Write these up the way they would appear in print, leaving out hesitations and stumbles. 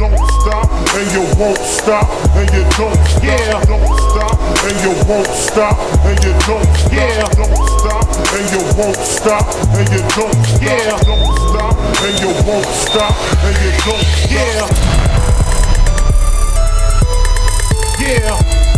don't stop, and you won't stop, and you don't stop, don't stop, and you won't stop, and you don't stop, don't stop, and you won't stop, and you don't stop, don't stop, and you won't stop, and you don't stop. Yeah. Yeah.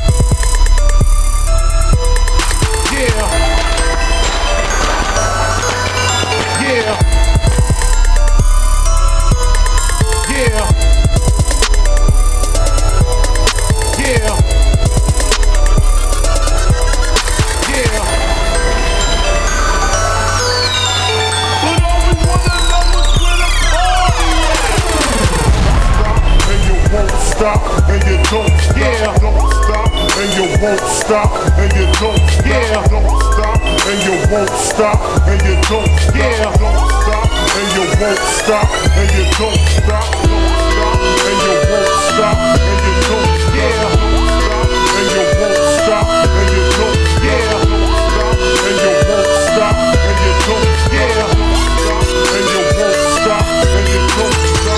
Stop and you don't stop, don't stop and you won't stop and you don't stop, don't stop and you won't stop and you don't stop, don't stop and you won't stop and you don't stop, don't stop and you won't stop and you don't stop, and you won't stop and you don't stop, and you won't stop and you don't stop, and you won't stop and you don't stop.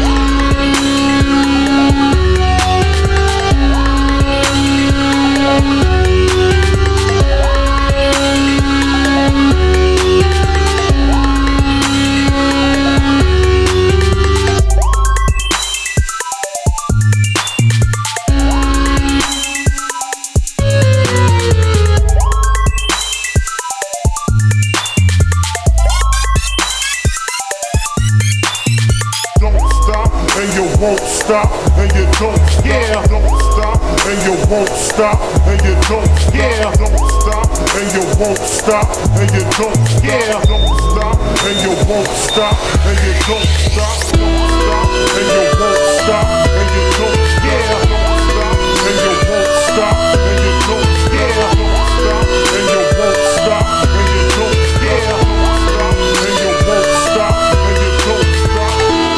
And you won't stop, and you don't don't stop, and you won't stop, and you don't don't stop, and you won't stop, and you don't don't stop, and you won't stop, and you don't stop, don't stop, and you won't stop, and you don't don't stop, and you won't stop, and you don't don't stop, and you won't stop, and you don't don't stop, and you won't stop, and you don't stop.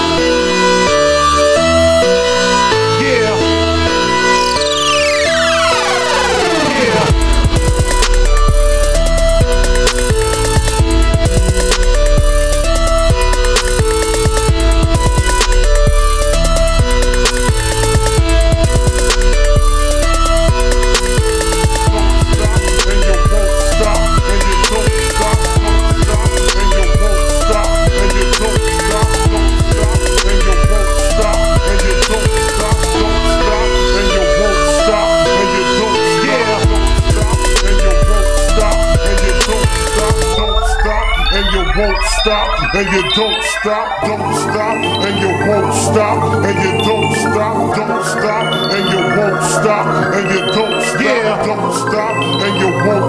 Won't stop and you don't stop, don't stop and you won't stop and you don't stop, don't stop and you won't stop and you don't stop, don't stop and you won't